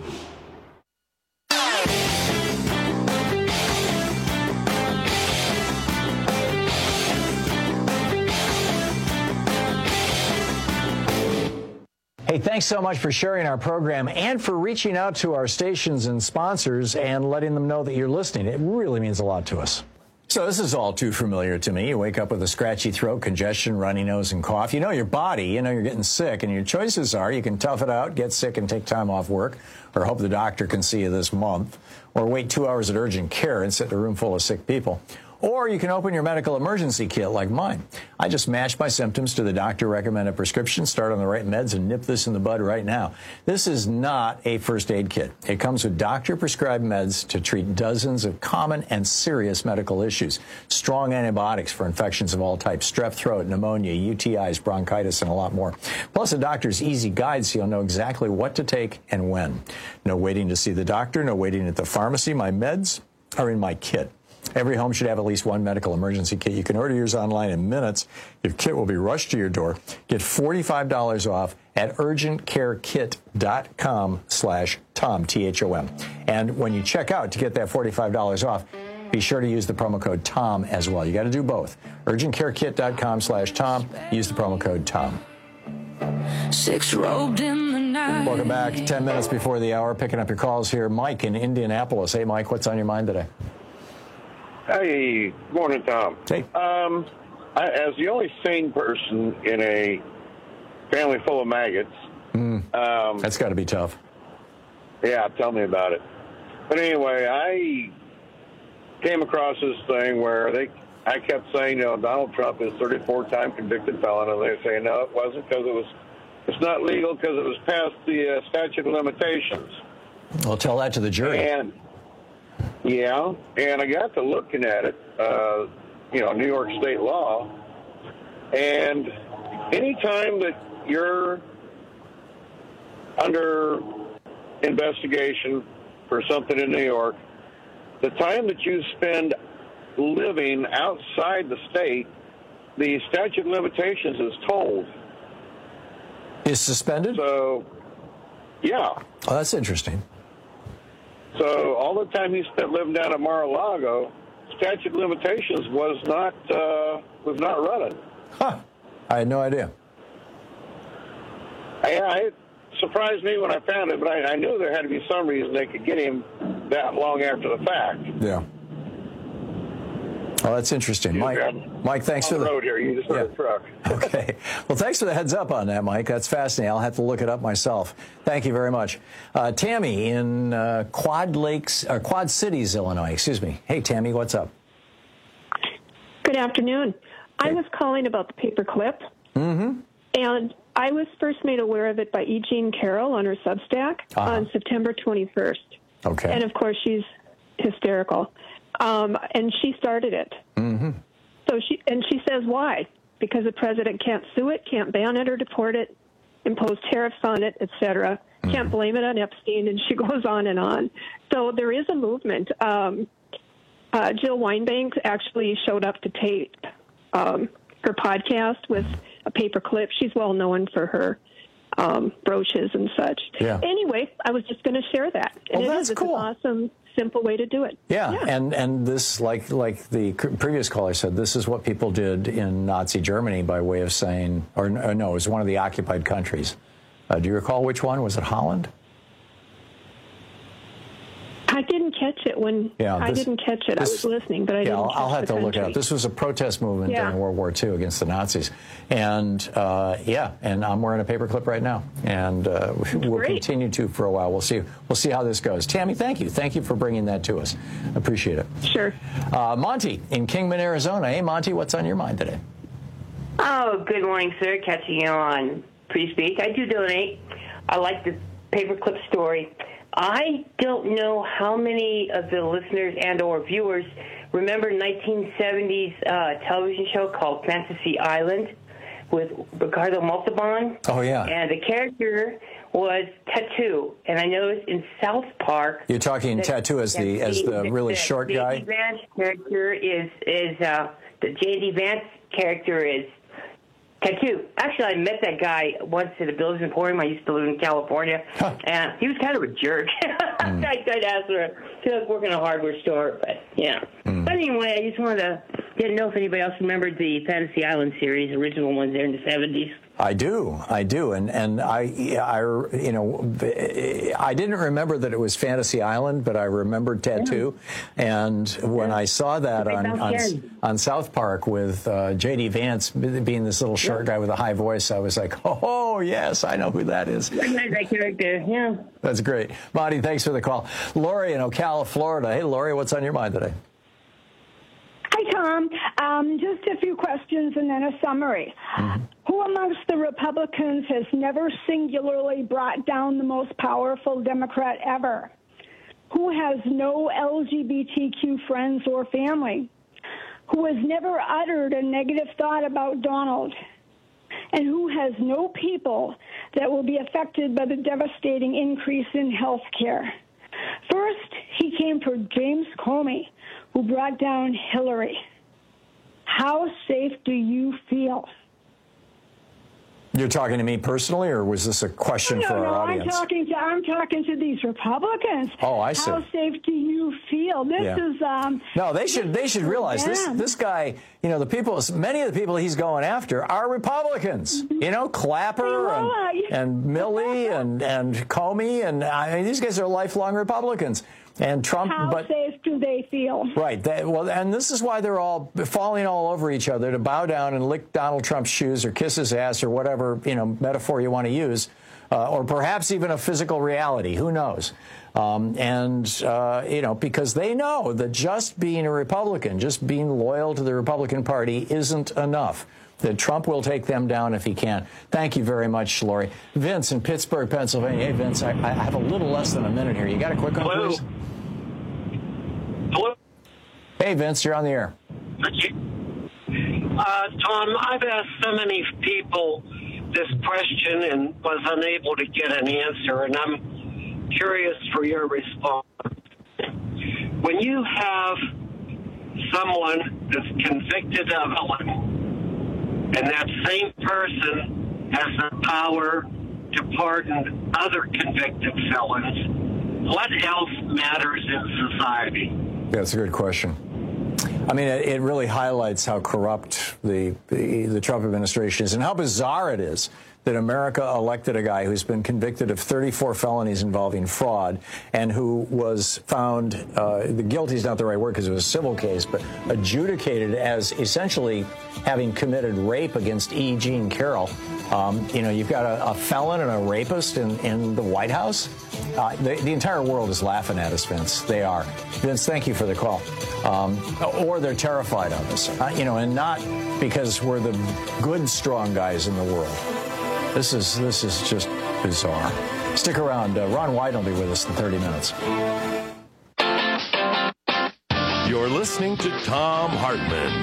Hey, thanks so much for sharing our program and for reaching out to our stations and sponsors and letting them know that you're listening. It really means a lot to us. So this is all too familiar to me. You wake up with a scratchy throat, congestion, runny nose, and cough. You know your body. You know you're getting sick, and your choices are you can tough it out, get sick, and take time off work, or hope the doctor can see you this month, or wait 2 hours at urgent care and sit in a room full of sick people. Or you can open your medical emergency kit like mine. I just match my symptoms to the doctor-recommended prescription, start on the right meds, and nip this in the bud right now. This is not a first aid kit. It comes with doctor-prescribed meds to treat dozens of common and serious medical issues. Strong antibiotics for infections of all types, strep throat, pneumonia, UTIs, bronchitis, and a lot more. Plus a doctor's easy guide so you'll know exactly what to take and when. No waiting to see the doctor, no waiting at the pharmacy. My meds are in my kit. Every home should have at least one medical emergency kit. You can order yours online in minutes. Your kit will be rushed to your door. Get $45 off at urgentcarekit.com/Tom, T-H-O-M. And when you check out to get that $45 off, be sure to use the promo code TOM as well. You got to do both. urgentcarekit.com/Tom. Use the promo code TOM.
Robed in the night.
Welcome back. 10 minutes before the hour. Picking up your calls here. Mike in Indianapolis. Hey, Mike, what's on your mind today?
Hey, morning, Tom.
Hey.
As the only sane person in a family full of maggots,
that's got to be tough.
Yeah, tell me about it. But anyway, I came across this thing where I kept saying, Donald Trump is 34-time convicted felon, and they say no, it wasn't because it's not legal because it was past the statute of limitations.
Well, tell that to the jury.
And I got to looking at it, New York state law, and anytime that you're under investigation for something in New York, the time that you spend living outside the state, the statute of limitations is told.
Is suspended?
So, yeah.
Oh, that's interesting.
So all the time he spent living down at Mar-a-Lago, statute of limitations was not running.
Huh. I had no idea.
Yeah, it surprised me when I found it, but I knew there had to be some reason they could get him that long after the fact.
Yeah. Oh, that's interesting. Mike, thanks for the
road here. You just heard a truck.
Okay. Well, thanks for the heads up on that, Mike. That's fascinating. I'll have to look it up myself. Thank you very much. Tammy in Quad Cities, Illinois. Excuse me. Hey, Tammy, what's up?
Good afternoon. Hey. I was calling about the paperclip. Mm-hmm. And I was first made aware of it by E. Jean Carroll on her Substack on September 21st.
Okay.
And, of course, she's hysterical. And she started it. Mm-hmm. So she says why? Because the president can't sue it, can't ban it or deport it, impose tariffs on it, etc. Can't blame it on Epstein, and she goes on and on. So there is a movement. Jill Wine-Banks actually showed up to tape her podcast with a paperclip. She's well known for her brooches and such.
Yeah.
Anyway, I was just going to share that. And
that's cool.
It's an awesome, simple way to do it.
Yeah. And this, like the previous caller said, this is what people did in Nazi Germany by way of saying, or no, it was one of the occupied countries. Do you recall which one? Was it Holland?
I didn't catch it I was listening, but I didn't catch
I'll have to
the
look it
country.
up. This was a protest movement during World War II against the Nazis. And, and I'm wearing a paperclip right now. And we'll continue to for a while. We'll see how this goes. Tammy, thank you. Thank you for bringing that to us. Appreciate it.
Sure.
Monty in Kingman, Arizona. Hey, Monty, what's on your mind today?
Oh, good morning, sir. Catching you on pre-speak. I do donate. I like the paperclip story. I don't know how many of the listeners and or viewers remember a 1970s television show called Fantasy Island with Ricardo Montalban.
Oh, yeah.
And the character was Tattoo. And I noticed in South Park...
You're talking Tattoo as the really short guy?
J.D. Vance character is the J.D. Vance character is Tattoo. Actually, I met that guy once at a Bill's Emporium. I used to live in California, and he was kind of a jerk. I tried to ask her. She was working in a hardware store, but yeah. But anyway, I just didn't know if anybody else remembered the Fantasy Island series, original ones there in the 70s.
I do, and I didn't remember that it was Fantasy Island, but I remembered Tattoo, and when I saw that on South Park with J.D. Vance being this little short guy with a high voice, I was like, oh yes, I know who that is.
That character, yeah.
That's great, Monty. Thanks for the call, Lori in Ocala, Florida. Hey, Lori, what's on your mind today?
Hi, Tom. Just a few questions and then a summary. Who amongst the Republicans has never singularly brought down the most powerful Democrat ever? Who has no LGBTQ friends or family? Who has never uttered a negative thought about Donald? And who has no people that will be affected by the devastating increase in health care? First, he came for James Comey, who brought down Hillary. How safe do you feel?
You're talking to me personally, or was this a question for our audience?
I'm talking to these Republicans.
Oh, I see.
How safe do you feel? This is
no. They should realize this guy. You know, many of the people he's going after are Republicans. You know, Clapper and Milley and Comey, and I mean, these guys are lifelong Republicans. And Trump,
how safe do they feel?
Right. And this is why they're all falling all over each other to bow down and lick Donald Trump's shoes or kiss his ass or whatever, metaphor you want to use, or perhaps even a physical reality. Who knows? Because they know that just being a Republican, just being loyal to the Republican Party isn't enough. That Trump will take them down if he can. Thank you very much, Lori. Vince in Pittsburgh, Pennsylvania. Hey, Vince, I have a little less than a minute here. You got a quick one, please?
Hello?
Hey, Vince, you're on the air.
Tom, I've asked so many people this question and was unable to get an answer, and I'm curious for your response. When you have someone that's convicted of a felony, and that same person has the power to pardon other convicted felons, what else matters in society?
Yeah, that's a good question. I mean, it really highlights how corrupt the Trump administration is and how bizarre it is that America elected a guy who's been convicted of 34 felonies involving fraud and who was found, the guilty is not the right word because it was a civil case, but adjudicated as essentially having committed rape against E. Jean Carroll. You've got a felon and a rapist in the White House. The entire world is laughing at us, Vince. They are. Vince, thank you for the call. Or they're terrified of us, and not because we're the good, strong guys in the world. This is just bizarre. Stick around. Ron Wyden will be with us in 30 minutes.
You're listening to Thom Hartmann.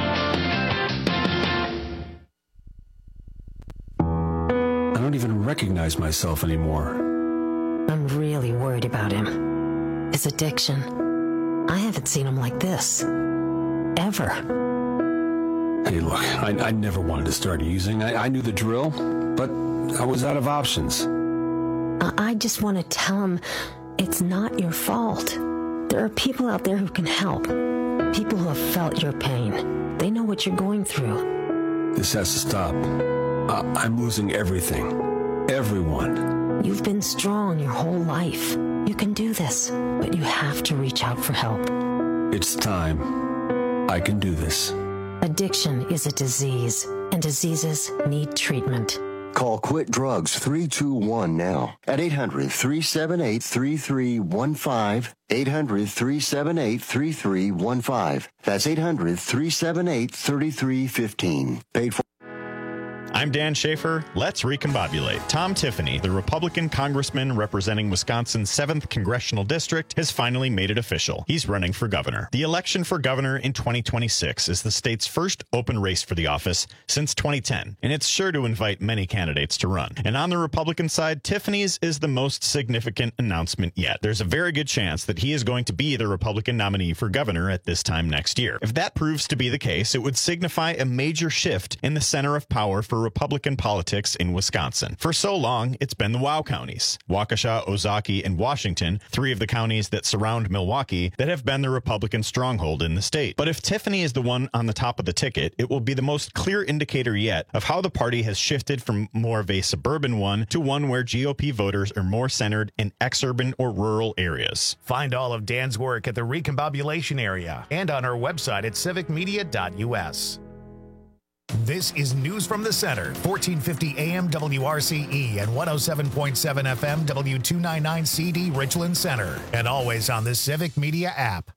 I don't even recognize myself anymore.
I'm really worried about him. His addiction. I haven't seen him like this. Ever.
Hey, look, I never wanted to start using. I knew the drill, but I was out of options.
I just want to tell him it's not your fault. There are people out there who can help. People who have felt your pain. They know what you're going through.
This has to stop. I'm losing everything. Everyone.
You've been strong your whole life. You can do this, but you have to reach out for help.
It's time. I can do this.
Addiction is a disease, and diseases need treatment.
Call Quit Drugs 321 now at 800-378-3315. 800-378-3315. That's 800-378-3315. Paid for.
I'm Dan Schaefer. Let's recombobulate. Tom Tiffany, the Republican congressman representing Wisconsin's 7th congressional district, has finally made it official. He's running for governor. The election for governor in 2026 is the state's first open race for the office since 2010, and it's sure to invite many candidates to run. And on the Republican side, Tiffany's is the most significant announcement yet. There's a very good chance that he is going to be the Republican nominee for governor at this time next year. If that proves to be the case, it would signify a major shift in the center of power for Republican politics in Wisconsin. For so long, it's been the WOW counties, Waukesha, Ozaukee, and Washington, 3 of the counties that surround Milwaukee, that have been the Republican stronghold in the state. But if Tiffany is the one on the top of the ticket, it will be the most clear indicator yet of how the party has shifted from more of a suburban one to one where GOP voters are more centered in exurban or rural areas.
Find all of Dan's work at the Recombobulation area and on our website at civicmedia.us. This is News from the Center, 1450 AM WRCE and 107.7 FM W299 CD Richland Center, and always on the Civic Media app.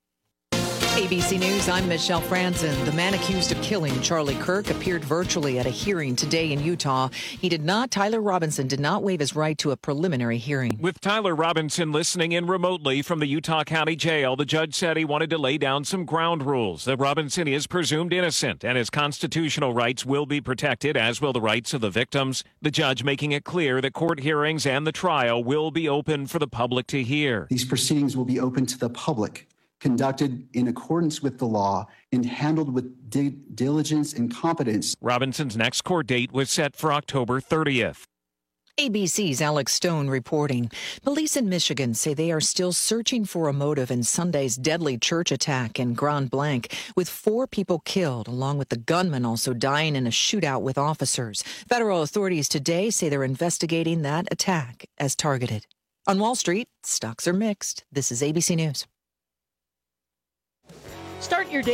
ABC News, I'm Michelle Franzen. The man accused of killing Charlie Kirk appeared virtually at a hearing today in Utah. Tyler Robinson did not waive his right to a preliminary hearing.
With Tyler Robinson listening in remotely from the Utah County Jail, the judge said he wanted to lay down some ground rules, that Robinson is presumed innocent and his constitutional rights will be protected, as will the rights of the victims. The judge making it clear that court hearings and the trial will be open for the public to hear.
These proceedings will be open to the public, conducted in accordance with the law and handled with diligence and competence.
Robinson's next court date was set for October 30th.
ABC's Alex Stone reporting. Police in Michigan say they are still searching for a motive in Sunday's deadly church attack in Grand Blanc, with 4 people killed, along with the gunman also dying in a shootout with officers. Federal authorities today say they're investigating that attack as targeted. On Wall Street, stocks are mixed. This is ABC News.
Start your day